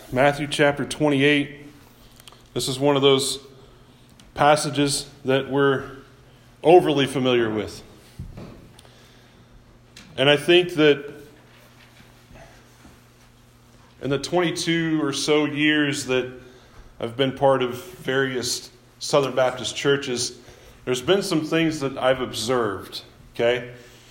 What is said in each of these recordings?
Matthew chapter 28. This is one of those passages that we're overly familiar with. And I think that in the 22 or so years that I've been part of various Southern Baptist churches, there's been some things that I've observed, okay?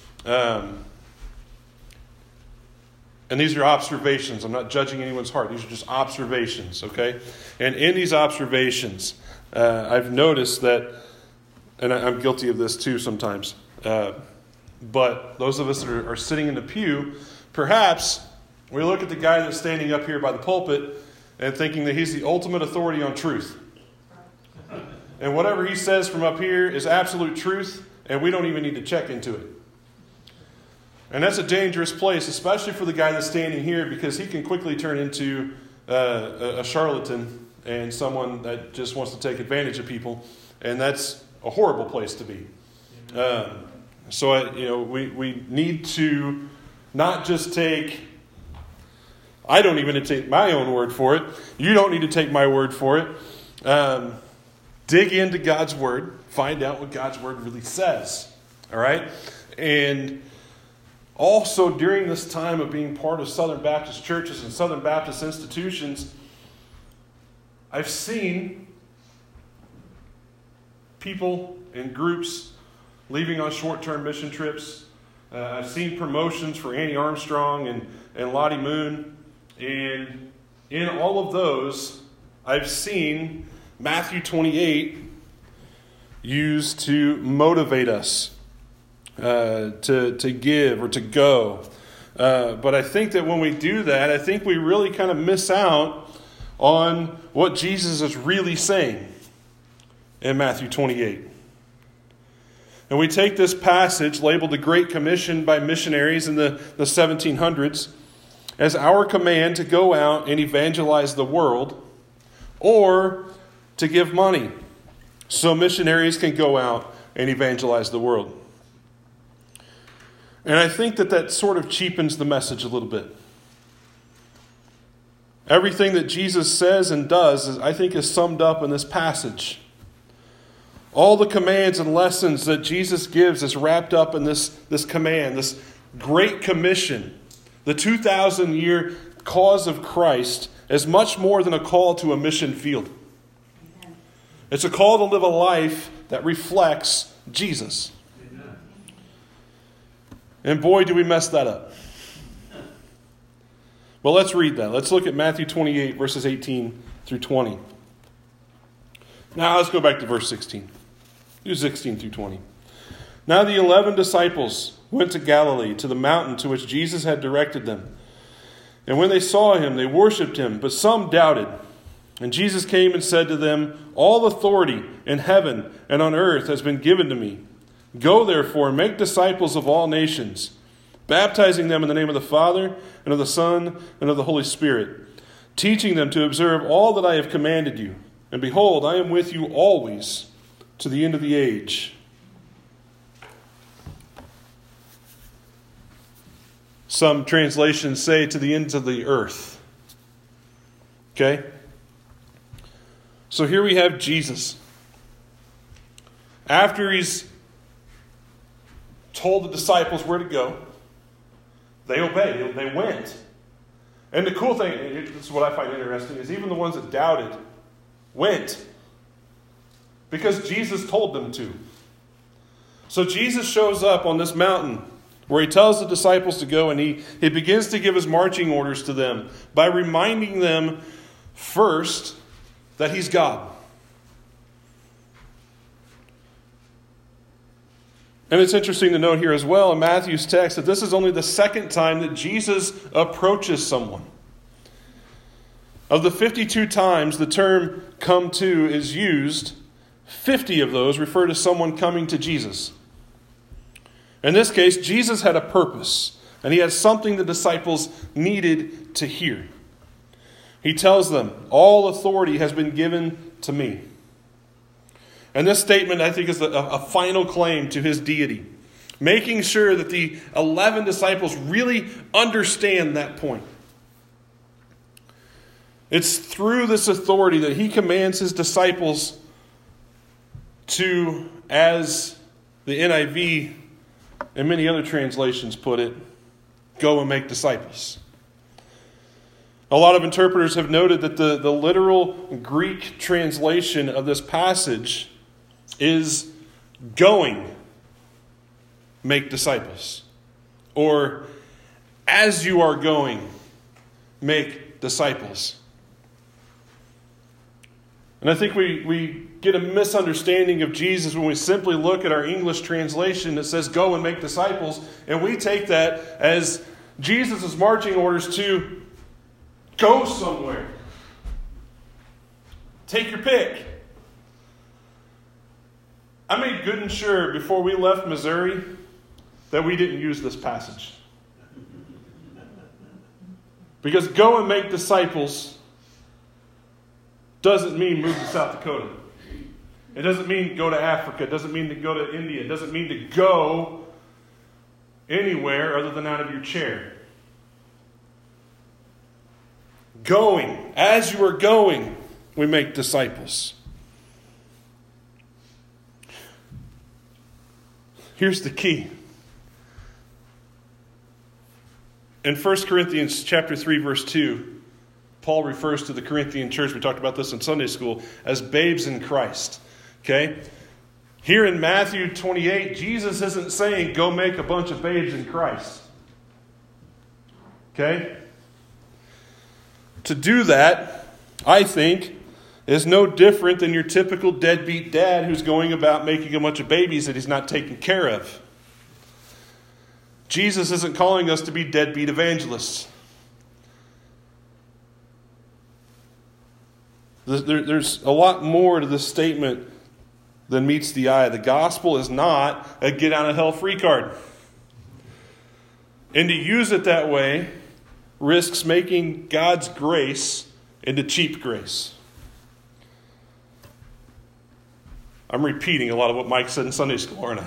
And these are observations. I'm not judging anyone's heart. These are just observations, okay? And in these observations, I've noticed that, and I'm guilty of this too sometimes, but those of us that are sitting in the pew, perhaps we look at the guy that's standing up here by the pulpit and thinking that he's the ultimate authority on truth. And whatever he says from up here is absolute truth, and we don't even need to check into it. And that's a dangerous place, especially for the guy that's standing here, because he can quickly turn into a charlatan and someone that just wants to take advantage of people. And that's a horrible place to be. We need to not just take... I don't even need to take my own word for it. You don't need to take my word for it. Dig into God's word. Find out what God's word really says. All right? And also, during this time of being part of Southern Baptist churches and Southern Baptist institutions, I've seen people in groups leaving on short-term mission trips. I've seen promotions for Annie Armstrong and Lottie Moon. And in all of those, I've seen Matthew 28 used to motivate us to give or to go. But I think that when we do that, I think we really kind of miss out on what Jesus is really saying in Matthew 28. And we take this passage labeled the Great Commission by missionaries in the 1700s as our command to go out and evangelize the world, or to give money so missionaries can go out and evangelize the world. And I think that sort of cheapens the message a little bit. Everything that Jesus says and does, I think, is summed up in this passage. All the commands and lessons that Jesus gives is wrapped up in this command, this Great Commission. The 2,000-year cause of Christ is much more than a call to a mission field. Amen. It's a call to live a life that reflects Jesus. Amen. And boy, do we mess that up. Well, let's read that. Let's look at Matthew 28, verses 18 through 20. Now, let's go back to verse 16. Do 16 through 20. Now the 11 disciples went to Galilee, to the mountain to which Jesus had directed them. And when they saw him, they worshipped him, but some doubted. And Jesus came and said to them, "All authority in heaven and on earth has been given to me. Go therefore and make disciples of all nations, baptizing them in the name of the Father and of the Son and of the Holy Spirit, teaching them to observe all that I have commanded you. And behold, I am with you always to the end of the age." Some translations say to the ends of the earth. Okay? So here we have Jesus. After he's told the disciples where to go, they obeyed. They went. And the cool thing, this is what I find interesting, is even the ones that doubted went. Because Jesus told them to. So Jesus shows up on this mountain where he tells the disciples to go, and he begins to give his marching orders to them by reminding them first that he's God. And it's interesting to note here as well in Matthew's text that this is only the second time that Jesus approaches someone. Of the 52 times the term "come to" is used, 50 of those refer to someone coming to Jesus. In this case, Jesus had a purpose, and he had something the disciples needed to hear. He tells them, "All authority has been given to me." And this statement, I think, is a final claim to his deity, making sure that the 11 disciples really understand that point. It's through this authority that he commands his disciples to, as the NIV and many other translations put it, go and make disciples. A lot of interpreters have noted that the literal Greek translation of this passage is going, make disciples. Or, as you are going, make disciples. And I think we get a misunderstanding of Jesus when we simply look at our English translation that says go and make disciples, and we take that as Jesus' marching orders to go somewhere. Take your pick. I made good and sure before we left Missouri that we didn't use this passage. Because go and make disciples doesn't mean move to South Dakota. It doesn't mean go to Africa. It doesn't mean to go to India. It doesn't mean to go anywhere other than out of your chair. Going. As you are going, we make disciples. Here's the key. In 1 Corinthians chapter 3, verse 2, Paul refers to the Corinthian church, we talked about this in Sunday school, as babes in Christ. Okay? Here in Matthew 28, Jesus isn't saying, go make a bunch of babes in Christ. Okay? To do that, I think, is no different than your typical deadbeat dad who's going about making a bunch of babies that he's not taking care of. Jesus isn't calling us to be deadbeat evangelists. There's a lot more to this statement than meets the eye. The gospel is not a get out of hell free card. And to use it that way risks making God's grace into cheap grace. I'm repeating a lot of what Mike said in Sunday school, aren't I?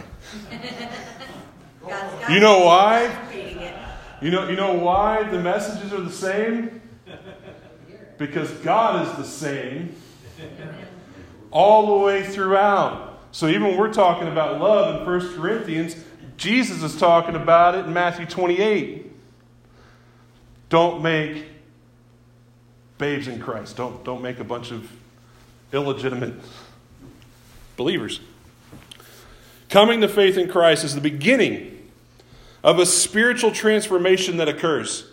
You know why? You know why the messages are the same? Because God is the same all the way throughout. So even when we're talking about love in 1 Corinthians, Jesus is talking about it in Matthew 28. Don't make babes in Christ. Don't make a bunch of illegitimate believers. Coming to faith in Christ is the beginning of a spiritual transformation that occurs.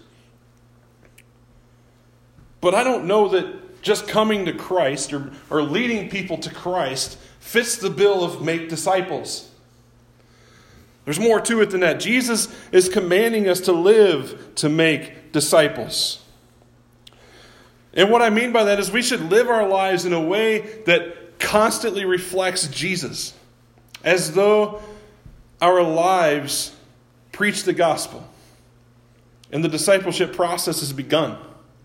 But I don't know that just coming to Christ or leading people to Christ fits the bill of make disciples. There's more to it than that. Jesus is commanding us to live to make disciples. And what I mean by that is we should live our lives in a way that constantly reflects Jesus, as though our lives preach the gospel and the discipleship process has begun.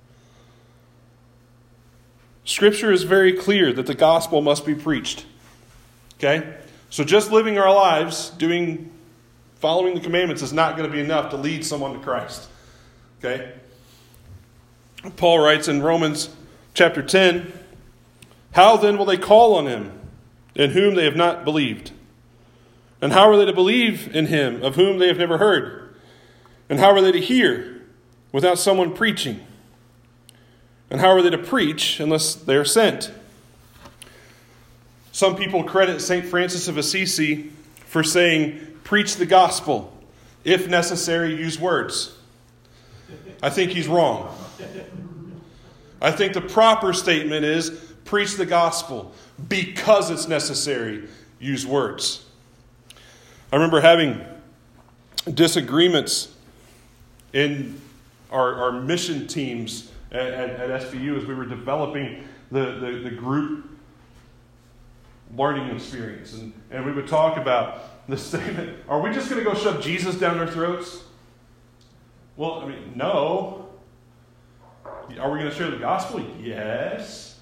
Scripture is very clear that the gospel must be preached. Okay? So just living our lives, following the commandments is not going to be enough to lead someone to Christ. Okay? Paul writes in Romans chapter 10, how then will they call on him in whom they have not believed? And how are they to believe in him of whom they have never heard? And how are they to hear without someone preaching? And how are they to preach unless they are sent? Some people credit St. Francis of Assisi for saying, preach the gospel. If necessary, use words. I think he's wrong. I think the proper statement is, preach the gospel. Because it's necessary, use words. I remember having disagreements in our mission teams at SBU as we were developing the group learning experience. And we would talk about the statement, are we just going to go shove Jesus down their throats? Well, I mean, no. Are we going to share the gospel? Yes.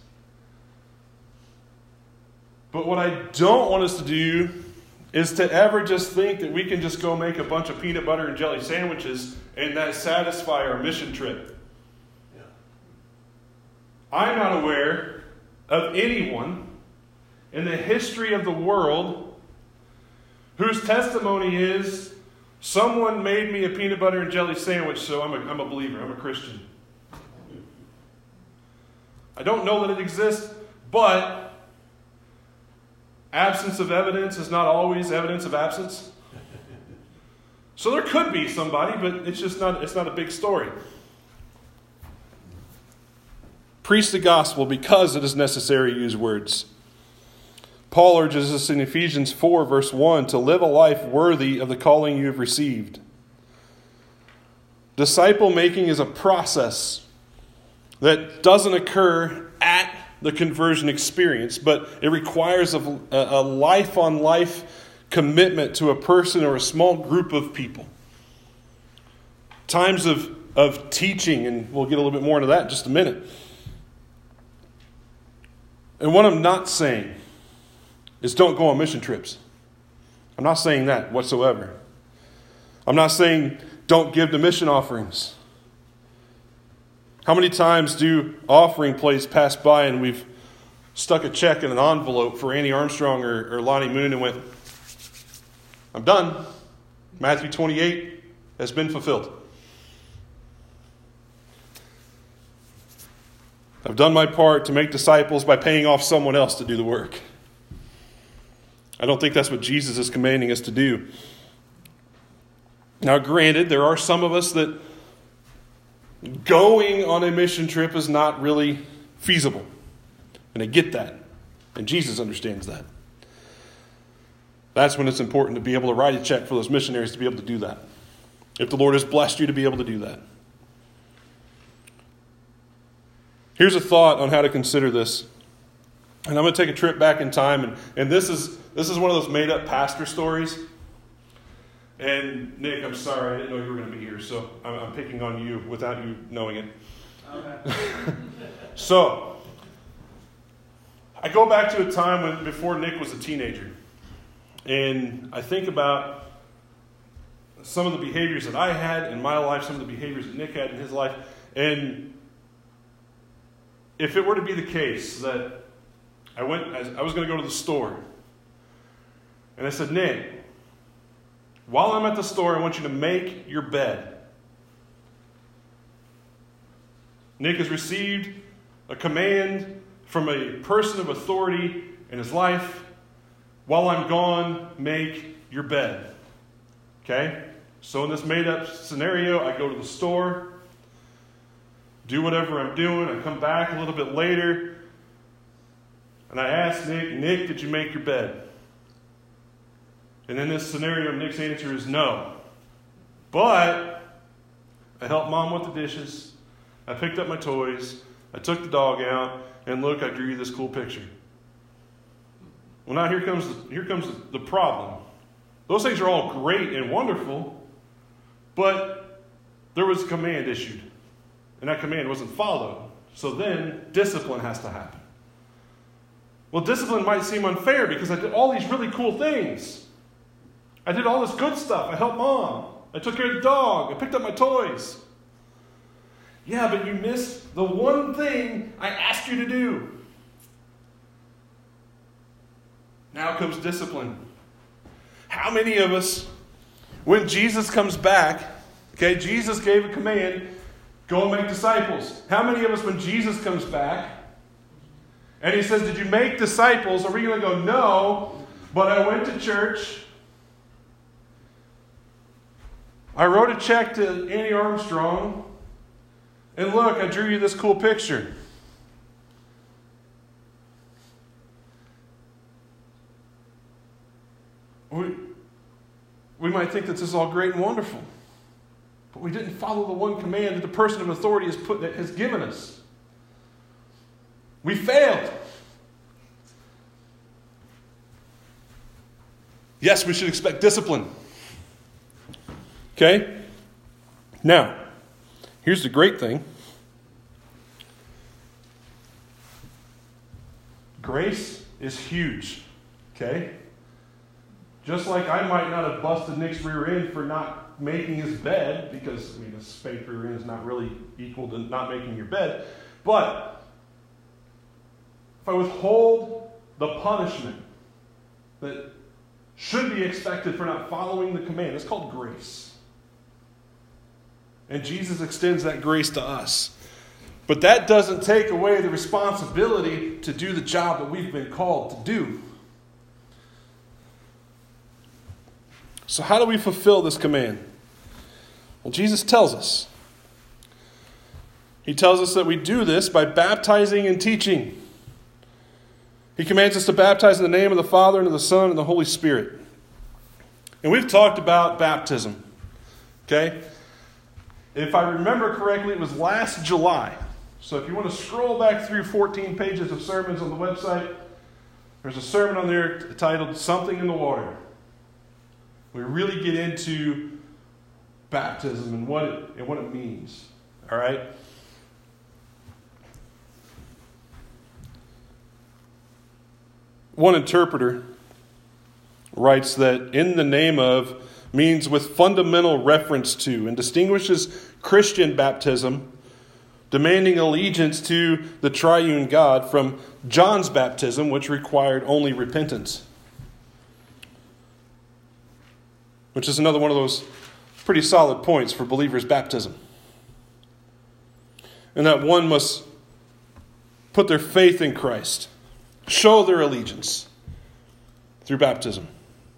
But what I don't want us to do is to ever just think that we can just go make a bunch of peanut butter and jelly sandwiches and that satisfy our mission trip. I'm not aware of anyone in the history of the world whose testimony is, someone made me a peanut butter and jelly sandwich, so I'm a believer, I'm a Christian. I don't know that it exists, but absence of evidence is not always evidence of absence. So there could be somebody, but it's not a big story. Preach the gospel because it is necessary to use words. Paul urges us in Ephesians 4, verse 1, to live a life worthy of the calling you have received. Disciple making is a process that doesn't occur at the conversion experience, but it requires a life-on-life commitment to a person or a small group of people. Times of teaching, and we'll get a little bit more into that in just a minute. And what I'm not saying is don't go on mission trips. I'm not saying that whatsoever. I'm not saying don't give to mission offerings. How many times do offering plates pass by and we've stuck a check in an envelope for Annie Armstrong or Lonnie Moon and went, I'm done. Matthew 28 has been fulfilled. I've done my part to make disciples by paying off someone else to do the work. I don't think that's what Jesus is commanding us to do. Now, granted, there are some of us that going on a mission trip is not really feasible. And I get that. And Jesus understands that. That's when it's important to be able to write a check for those missionaries to be able to do that. If the Lord has blessed you to be able to do that. Here's a thought on how to consider this. And I'm going to take a trip back in time. And this is one of those made-up pastor stories. And Nick, I'm sorry, I didn't know you were going to be here, so I'm picking on you without you knowing it. Okay. So, I go back to a time before Nick was a teenager. And I think about some of the behaviors that I had in my life, some of the behaviors that Nick had in his life. And if it were to be the case that I was going to go to the store, and I said, Nick, while I'm at the store, I want you to make your bed. Nick has received a command from a person of authority in his life. While I'm gone, make your bed. Okay? So in this made-up scenario, I go to the store, do whatever I'm doing. I come back a little bit later, and I ask Nick, did you make your bed? And in this scenario, Nick's answer is no. But I helped Mom with the dishes. I picked up my toys. I took the dog out. And look, I drew you this cool picture. Well, now here comes the problem. Those things are all great and wonderful, but there was a command issued. And that command wasn't followed. So then discipline has to happen. Well, discipline might seem unfair because I did all these really cool things. I did all this good stuff. I helped Mom. I took care of the dog. I picked up my toys. Yeah, but you missed the one thing I asked you to do. Now comes discipline. How many of us, when Jesus comes back, okay, Jesus gave a command, go and make disciples. How many of us, when Jesus comes back, and he says, did you make disciples? Are we going to go, no, but I went to church. I wrote a check to Annie Armstrong. And look, I drew you this cool picture. We might think that this is all great and wonderful. But we didn't follow the one command that the person of authority has given us. We failed. Yes, we should expect discipline. Okay? Now, here's the great thing. Grace is huge. Okay? Just like I might not have busted Nick's rear end for not making his bed, because, a spanked rear end is not really equal to not making your bed. But if I withhold the punishment that should be expected for not following the command, it's called grace. And Jesus extends that grace to us. But that doesn't take away the responsibility to do the job that we've been called to do. So how do we fulfill this command? Well, Jesus tells us. He tells us that we do this by baptizing and teaching. He commands us to baptize in the name of the Father, and of the Son, and the Holy Spirit. And we've talked about baptism. Okay? If I remember correctly, it was last July. So if you want to scroll back through 14 pages of sermons on the website, there's a sermon on there titled Something in the Water. We really get into baptism and what it means. All right? One interpreter writes that in the name of means with fundamental reference to, and distinguishes Christian baptism, demanding allegiance to the triune God, from John's baptism, which required only repentance. Which is another one of those pretty solid points for believers' baptism. And that one must put their faith in Christ, show their allegiance through baptism.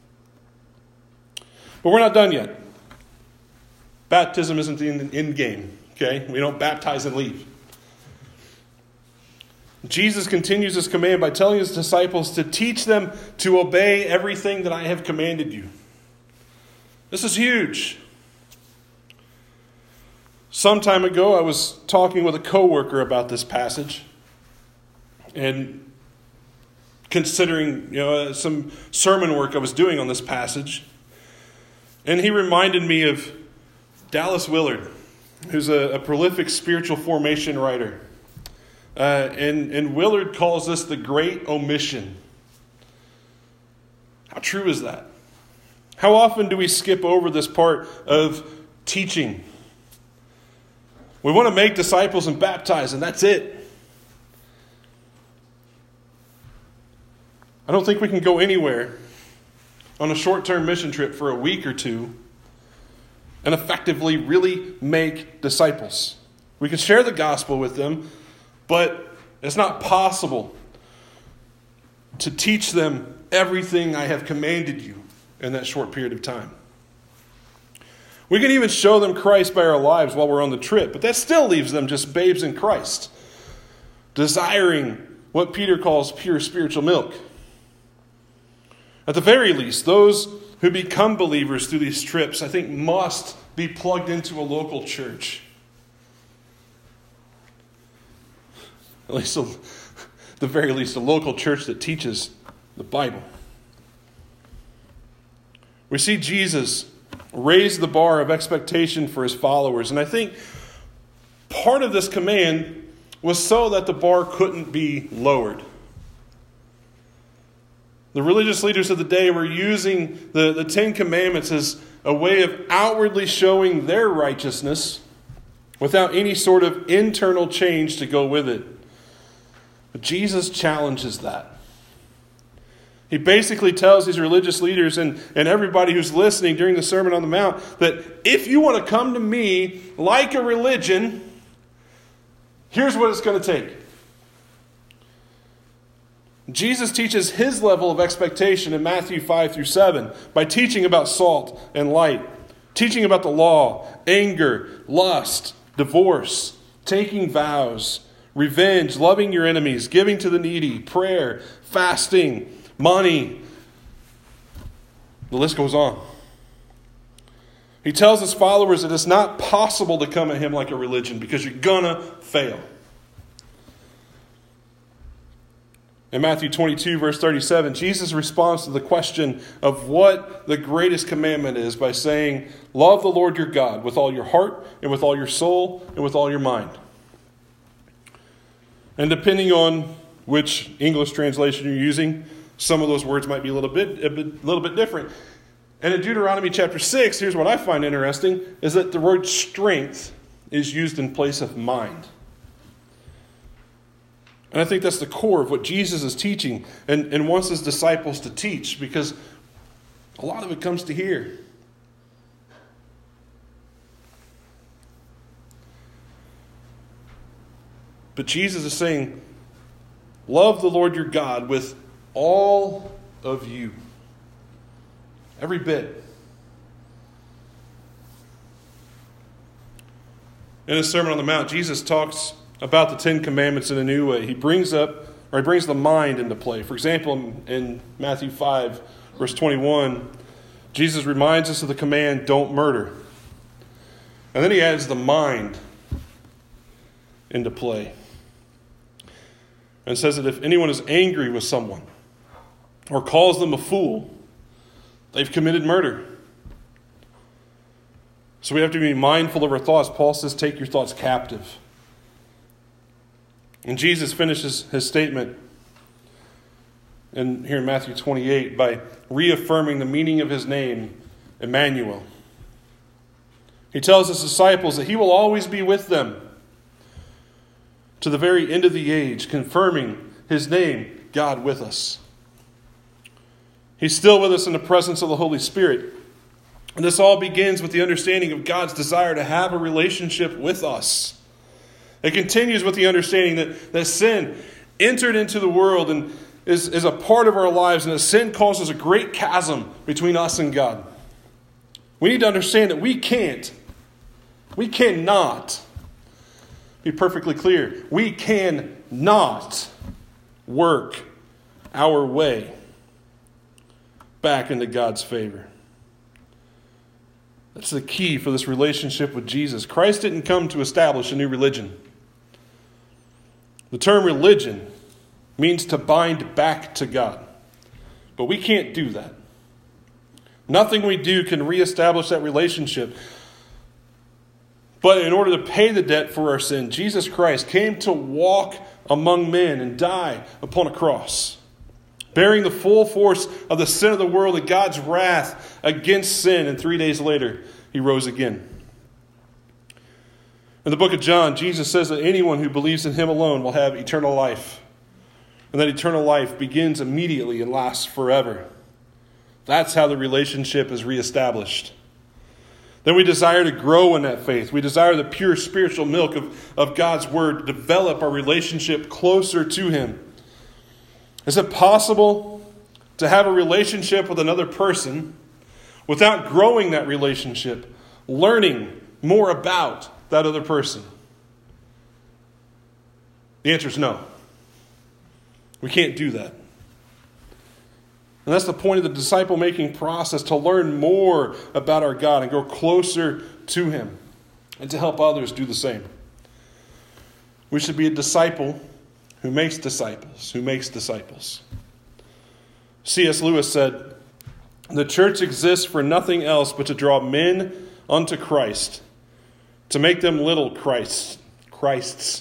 But we're not done yet. Baptism isn't the end game, okay? We don't baptize and leave. Jesus continues his command by telling his disciples to teach them to obey everything that I have commanded you. This is huge. Some time ago, I was talking with a coworker about this passage and considering some sermon work I was doing on this passage. And he reminded me of Dallas Willard, who's a prolific spiritual formation writer. And Willard calls this the great omission. How true is that? How often do we skip over this part of teaching? We want to make disciples and baptize, and that's it. I don't think we can go anywhere on a short-term mission trip for a week or two and effectively really make disciples. We can share the gospel with them, but it's not possible to teach them everything I have commanded you in that short period of time. We can even show them Christ by our lives while we're on the trip, but that still leaves them just babes in Christ, desiring what Peter calls pure spiritual milk. At the very least, those who become believers through these trips, I think, must be plugged into a local church. At least, the very least, a local church that teaches the Bible. We see Jesus raise the bar of expectation for his followers. And I think part of this command was so that the bar couldn't be lowered. The religious leaders of the day were using the Ten Commandments as a way of outwardly showing their righteousness without any sort of internal change to go with it. But Jesus challenges that. He basically tells these religious leaders and everybody who's listening during the Sermon on the Mount that if you want to come to me like a religion, here's what it's going to take. Jesus teaches his level of expectation in Matthew 5 through 7 by teaching about salt and light, teaching about the law, anger, lust, divorce, taking vows, revenge, loving your enemies, giving to the needy, prayer, fasting, money. The list goes on. He tells his followers that it's not possible to come at him like a religion because you're gonna fail. In Matthew 22, verse 37, Jesus responds to the question of what the greatest commandment is by saying, love the Lord your God with all your heart and with all your soul and with all your mind. And depending on which English translation you're using, some of those words might be a little bit different. And in Deuteronomy chapter 6, here's what I find interesting, is that the word strength is used in place of mind. And I think that's the core of what Jesus is teaching and wants his disciples to teach, because a lot of it comes to here. But Jesus is saying, love the Lord your God with all of you. Every bit. In his Sermon on the Mount, Jesus talks about the Ten Commandments in a new way. He brings the mind into play. For example, in Matthew 5, verse 21, Jesus reminds us of the command, don't murder. And then he adds the mind into play. And says that if anyone is angry with someone or calls them a fool, they've committed murder. So we have to be mindful of our thoughts. Paul says, take your thoughts captive. And Jesus finishes his statement here in Matthew 28 by reaffirming the meaning of his name, Emmanuel. He tells his disciples that he will always be with them to the very end of the age, confirming his name, God with us. He's still with us in the presence of the Holy Spirit. And this all begins with the understanding of God's desire to have a relationship with us. It continues with the understanding that sin entered into the world and is a part of our lives, and that sin causes a great chasm between us and God. We need to understand that we cannot, be perfectly clear, we cannot work our way back into God's favor. That's the key for this relationship with Jesus. Christ didn't come to establish a new religion. The term religion means to bind back to God. But we can't do that. Nothing we do can reestablish that relationship. But in order to pay the debt for our sin, Jesus Christ came to walk among men and die upon a cross, bearing the full force of the sin of the world and God's wrath against sin. And 3 days later, he rose again. In the book of John, Jesus says that anyone who believes in him alone will have eternal life. And that eternal life begins immediately and lasts forever. That's how the relationship is reestablished. Then we desire to grow in that faith. We desire the pure spiritual milk of God's word to develop our relationship closer to him. Is it possible to have a relationship with another person without growing that relationship, learning more about that other person? The answer is no. We can't do that. And that's the point of the disciple-making process, to learn more about our God and grow closer to him, and to help others do the same. We should be a disciple who makes disciples, C.S. Lewis said, the church exists for nothing else but to draw men unto Christ, to make them little Christs.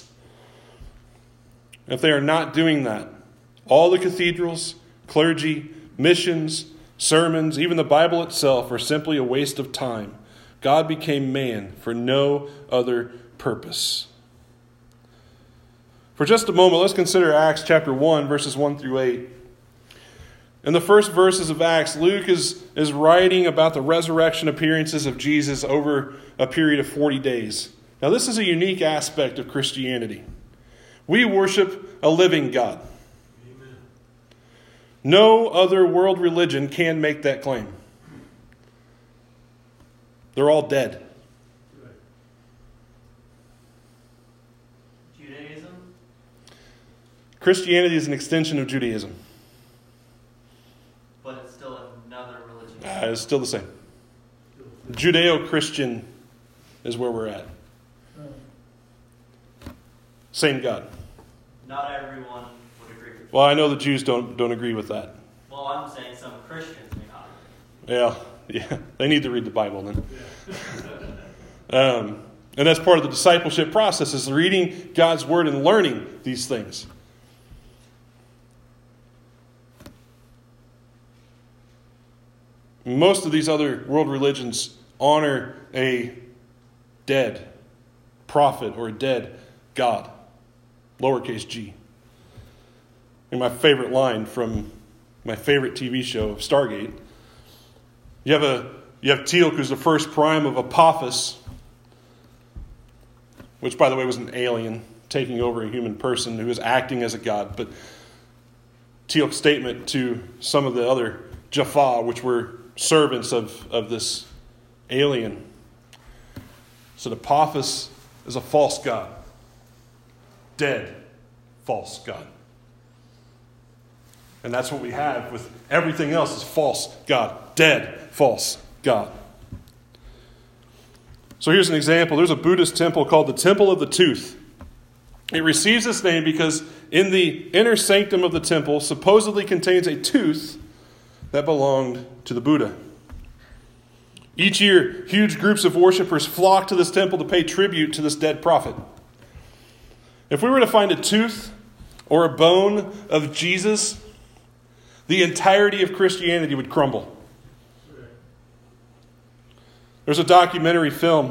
If they are not doing that, all the cathedrals, clergy, missions, sermons, even the Bible itself are simply a waste of time. God became man for no other purpose. For just a moment, let's consider Acts chapter 1, verses 1 through 8. In the first verses of Acts, Luke is writing about the resurrection appearances of Jesus over a period of 40 days. Now, this is a unique aspect of Christianity. We worship a living God. Amen. No other world religion can make that claim. They're all dead. Judaism? Christianity is an extension of Judaism. But it's still another religion. It's still the same. Judeo-Christian is where we're at. Same God. Not everyone would agree with that. Well, I know the Jews don't agree with that. Well, I'm saying some Christians may not. Yeah. They need to read the Bible then. And that's part of the discipleship process, is reading God's word and learning these things. Most of these other world religions honor a dead prophet or a dead God, lowercase g. And my favorite line from my favorite TV show, Stargate. You have Teal'c, who's the first prime of Apophis, which, by the way, was an alien taking over a human person who was acting as a god. But Teal'c's statement to some of the other Jaffa, which were servants of this alien, said Apophis is a false god. Dead false god. And that's what we have with everything else is false god. Dead false god. So here's an example. There's a Buddhist temple called the Temple of the Tooth. It receives its name because in the inner sanctum of the temple supposedly contains a tooth that belonged to the Buddha. Each year, huge groups of worshipers flock to this temple to pay tribute to this dead prophet. If we were to find a tooth or a bone of Jesus, the entirety of Christianity would crumble. There's a documentary film.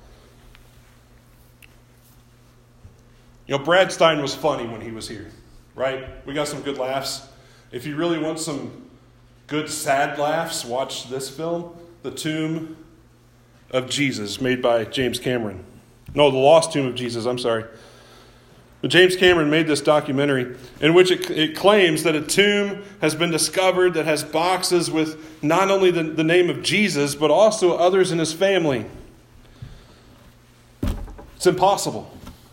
Brad Stein was funny when he was here, right? We got some good laughs. If you really want some good sad laughs, watch this film, The Tomb of Jesus, made by James Cameron. No, The Lost Tomb of Jesus, I'm sorry. But James Cameron made this documentary in which it claims that a tomb has been discovered that has boxes with not only the name of Jesus, but also others in his family. It's impossible.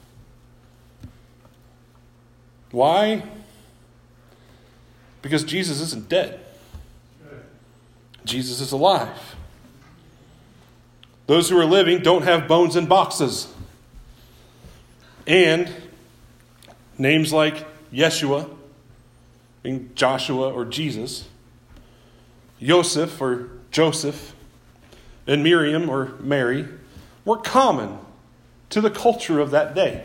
Why? Because Jesus isn't dead. Jesus is alive. Those who are living don't have bones in boxes. And names like Yeshua, being Joshua or Jesus, Yosef or Joseph, and Miriam or Mary were common to the culture of that day.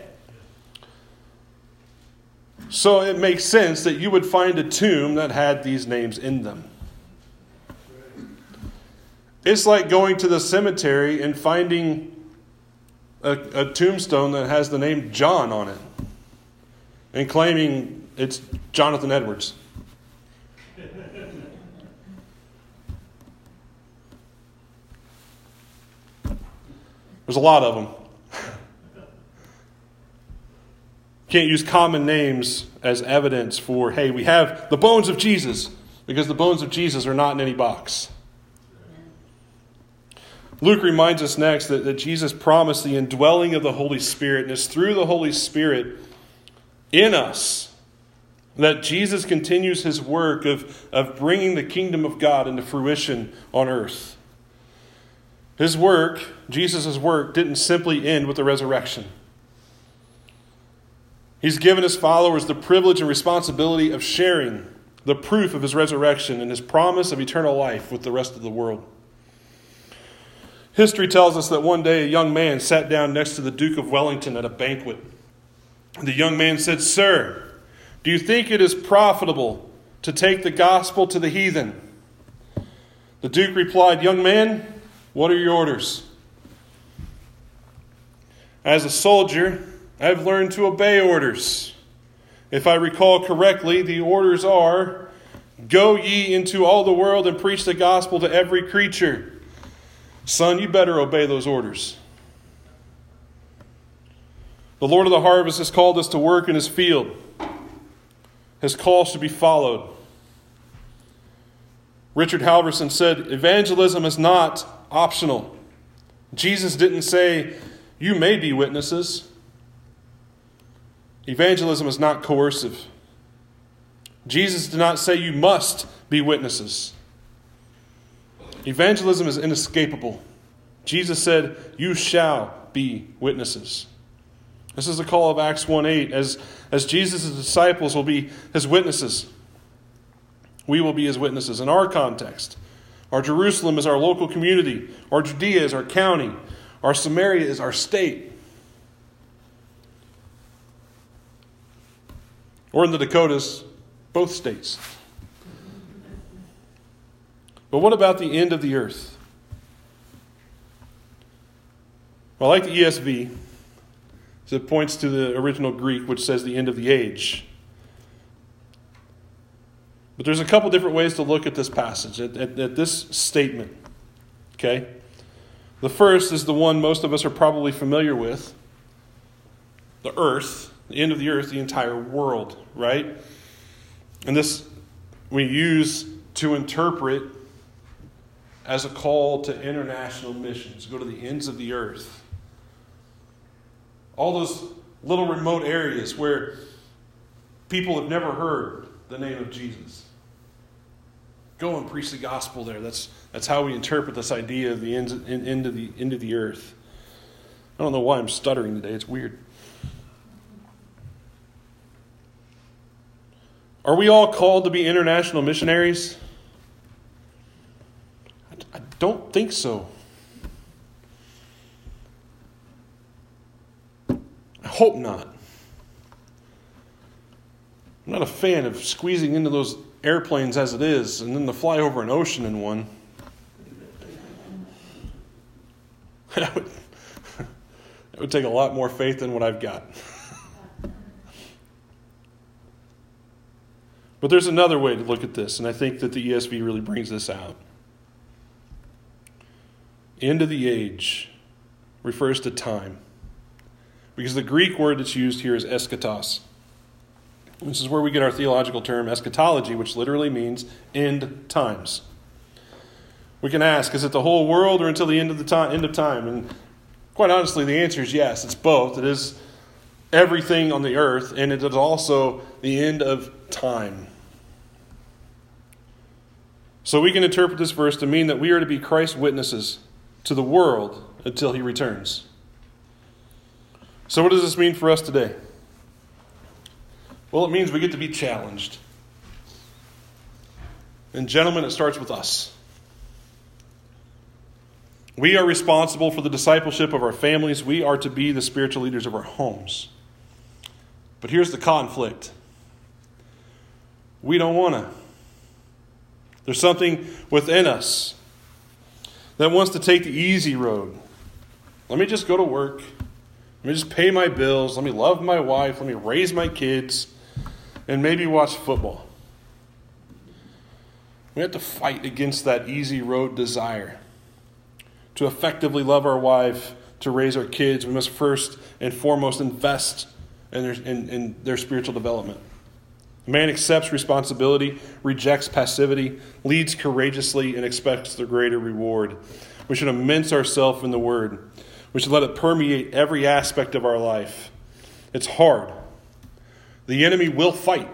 So it makes sense that you would find a tomb that had these names in them. It's like going to the cemetery and finding a tombstone that has the name John on it and claiming it's Jonathan Edwards. There's a lot of them. Can't use common names as evidence for, hey, we have the bones of Jesus, because the bones of Jesus are not in any box. Luke reminds us next that Jesus promised the indwelling of the Holy Spirit, and it's through the Holy Spirit in us that Jesus continues his work of bringing the kingdom of God into fruition on earth. His work, Jesus' work, didn't simply end with the resurrection. He's given his followers the privilege and responsibility of sharing the proof of his resurrection and his promise of eternal life with the rest of the world. History tells us that one day a young man sat down next to the Duke of Wellington at a banquet. The young man said, "Sir, do you think it is profitable to take the gospel to the heathen?" The Duke replied, "Young man, what are your orders?" "As a soldier, I have learned to obey orders. If I recall correctly, the orders are, 'Go ye into all the world and preach the gospel to every creature.' Son, you better obey those orders." The Lord of the harvest has called us to work in his field. His call should be followed. Richard Halverson said, "Evangelism is not optional." Jesus didn't say, "You may be witnesses." Evangelism is not coercive. Jesus did not say you must be witnesses. Evangelism is inescapable. Jesus said, "You shall be witnesses." This is the call of Acts 1:8. As Jesus' disciples will be his witnesses, we will be his witnesses in our context. Our Jerusalem is our local community. Our Judea is our county. Our Samaria is our state. Or in the Dakotas, both states. But what about the end of the earth? Well, I like the ESV. So it points to the original Greek, which says the end of the age. But there's a couple different ways to look at this passage, at this statement. Okay? The first is the one most of us are probably familiar with. The earth, the end of the earth, the entire world, right? And this we use to interpret as a call to international missions. Go to the ends of the earth. All those little remote areas where people have never heard the name of Jesus. Go and preach the gospel there. That's how we interpret this idea of the end of the earth. I don't know why I'm stuttering today. It's weird. Are we all called to be international missionaries? I don't think so. I hope not. I'm not a fan of squeezing into those airplanes as it is and then to fly over an ocean in one. That would take a lot more faith than what I've got. But there's another way to look at this, and I think that the ESV really brings this out. End of the age refers to time. Because the Greek word that's used here is eschatos. This is where we get our theological term eschatology, which literally means end times. We can ask, is it the whole world or until the end of time? And quite honestly, the answer is yes. It's both. It is everything on the earth, and it is also the end of time. So we can interpret this verse to mean that we are to be Christ's witnesses to the world until he returns. So what does this mean for us today? Well, it means we get to be challenged. And gentlemen, it starts with us. We are responsible for the discipleship of our families. We are to be the spiritual leaders of our homes. But here's the conflict. We don't want to. There's something within us that wants to take the easy road. Let me just go to work. Let me just pay my bills. Let me love my wife. Let me raise my kids. And maybe watch football. We have to fight against that easy road desire. To effectively love our wife, to raise our kids, we must first and foremost invest in their spiritual development. A man accepts responsibility, rejects passivity, leads courageously, and expects the greater reward. We should immerse ourselves in the Word. We should let it permeate every aspect of our life. It's hard. The enemy will fight.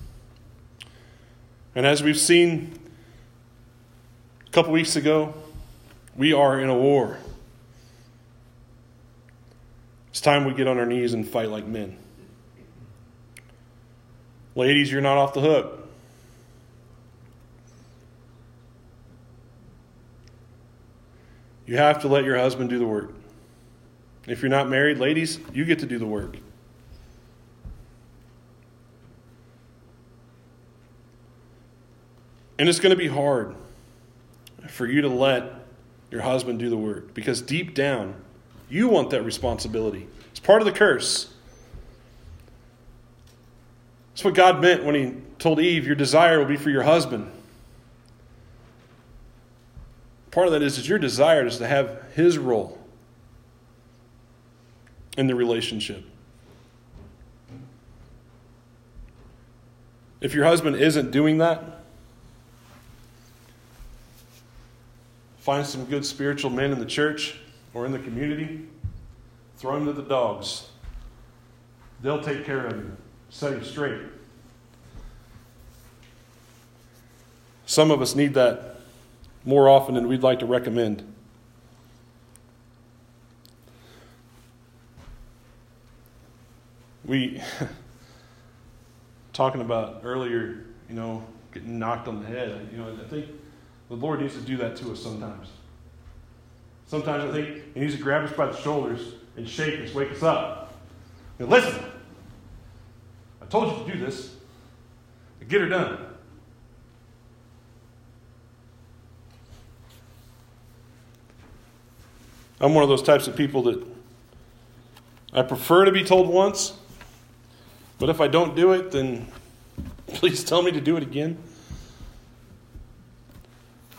And as we've seen a couple weeks ago, we are in a war. It's time we get on our knees and fight like men. Ladies, you're not off the hook. You have to let your husband do the work. If you're not married, ladies, you get to do the work. And it's going to be hard for you to let your husband do the work. Because deep down, you want that responsibility. It's part of the curse. That's what God meant when he told Eve, your desire will be for your husband. Part of that is your desire is to have his role in the relationship. If your husband isn't doing that, find some good spiritual men in the church or in the community, throw them to the dogs. They'll take care of you. Set you straight. Some of us need that more often than we'd like to recommend. We, talking about earlier, getting knocked on the head, I think the Lord needs to do that to us sometimes. Sometimes I think he needs to grab us by the shoulders and shake us, wake us up. Listen, I told you to do this. Get her done. I'm one of those types of people that I prefer to be told once, but if I don't do it, then please tell me to do it again.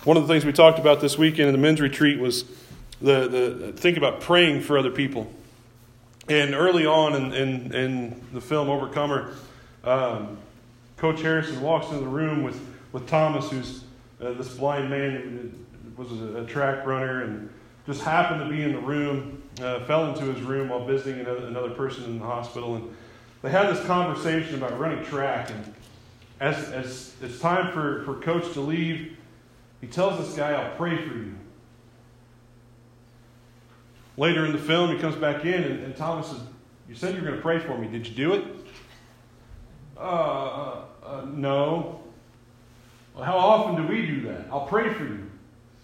One of the things we talked about this weekend in the men's retreat was the think about praying for other people. And early on in the film Overcomer, Coach Harrison walks into the room with Thomas, who's this blind man who was a track runner and just happened to be in the room, fell into his room while visiting another person in the hospital. And they had this conversation about running track. And as it's time for Coach to leave, he tells this guy, "I'll pray for you." Later in the film, he comes back in, and Thomas says, "You said you were going to pray for me. Did you do it?" No. Well, how often do we do that? "I'll pray for you."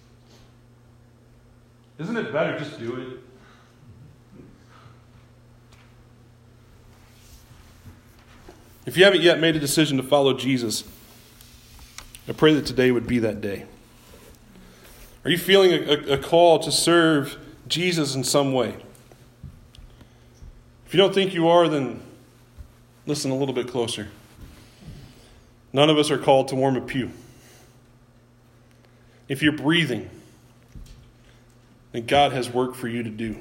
Isn't it better just do it? If you haven't yet made a decision to follow Jesus, I pray that today would be that day. Are you feeling a call to serve Jesus in some way? If you don't think you are, then listen a little bit closer. None of us are called to warm a pew. If you're breathing, then God has work for you to do.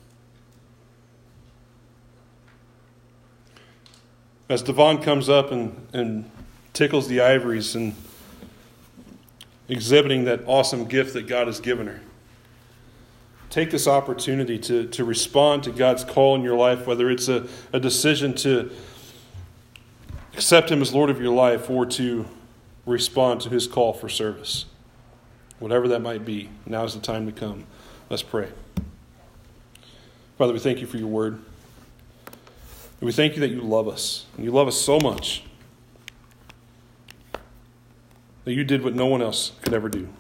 As Devon comes up and tickles the ivories and exhibiting that awesome gift that God has given her, take this opportunity to respond to God's call in your life, whether it's a decision to accept Him as Lord of your life or to respond to His call for service. Whatever that might be, now is the time to come. Let's pray. Father, we thank you for your word. And we thank you that you love us. And you love us so much that you did what no one else could ever do.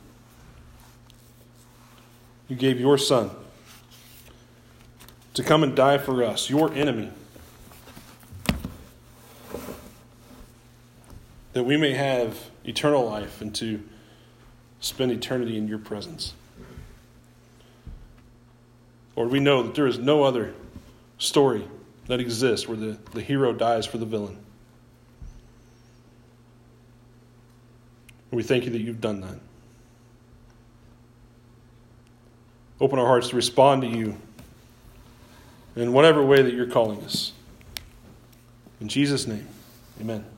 You gave your Son to come and die for us, your enemy, that we may have eternal life and to spend eternity in your presence. Lord, we know that there is no other story that exists where the hero dies for the villain. And we thank you that you've done that. Open our hearts to respond to you in whatever way that you're calling us. In Jesus' name, amen.